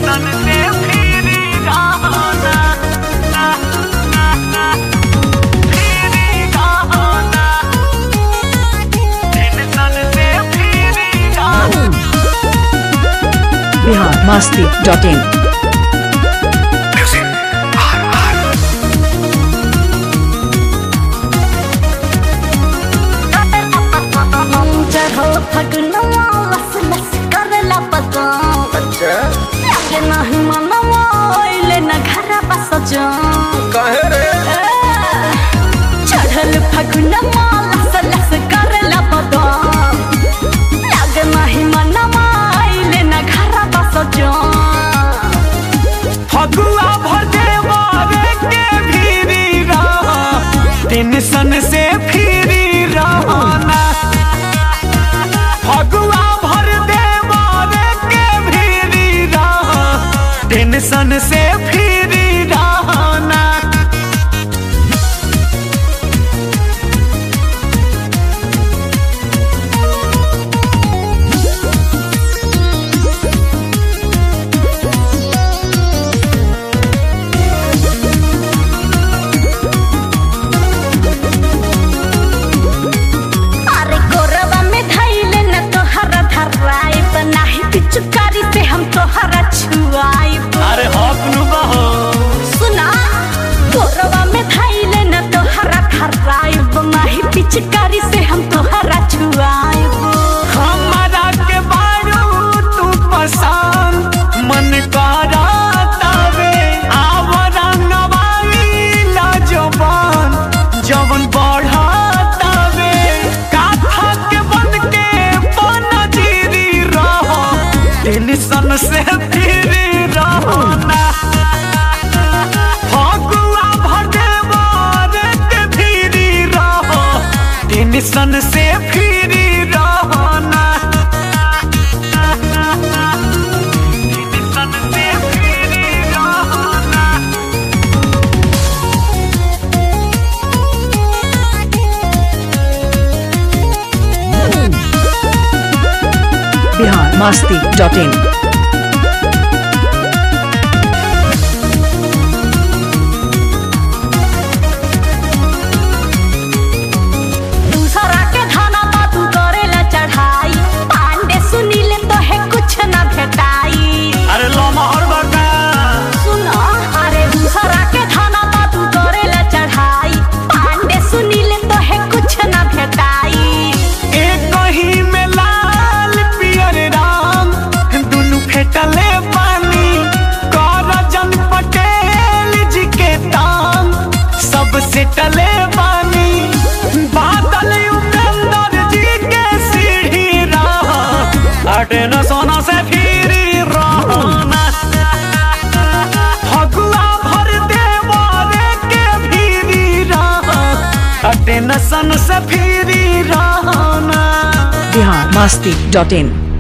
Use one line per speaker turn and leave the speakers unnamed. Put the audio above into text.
biharmasti.in
फगनवा लस लस करला पसंद
अच्छा
लागे नाही मनवा ओइले न घरा बस जा
काहे रे
चढ़ल फगनवा लस लस करला पसंद लागे नाही मनवा ओइले न घरा बस जा
फगुआ भर देवारे के भीरी रहा टेंशन से फ्री रहना फगुआ भर देवारे के भीरी रहा टेंशन से फ्री रहना
अरे गोरवा में धइले न तोहरा धराइब नाही पिचकारी से हम तोहरा छुआइब
अरे हकनु बहो
सुना गोरवा में धइले न तोहरा धराइब नाही पिचकारी से हम तोहरा छुआइब
हमारा के बारू तू पसंद मन करा तबे आवरा नवाई ला जवान जवन बढ़ा तबे काथा के बन के पनजीरी रहो टेंशन से फ्री रहना फगुआ भटे बारे के भीरी रहो टेंशन से फ्री रहना टेंशन से फ्री रहना
biharmasti.in
दूसरा के धाना बातू करेला चढ़ाई पांडे सुनीले तो है कुछ न भेटाई
अरे लो मोहर बका
सुना अरे दूसरा के धाना बातू करेला चढ़ाई पांडे सुनीले तो है कुछ न भेटाई
एक ही में लाल पियर राम दुनु फेटले पानी करजन पटेल जी के ताम सबसे टले पानी बादल उपेंद्र जी के सीढ़ी रहा अटे न सोना से फिरी रहना फगुआ भर देवारे के भीरी रहा अटे न सन से फिरी रहना
biharmasti.in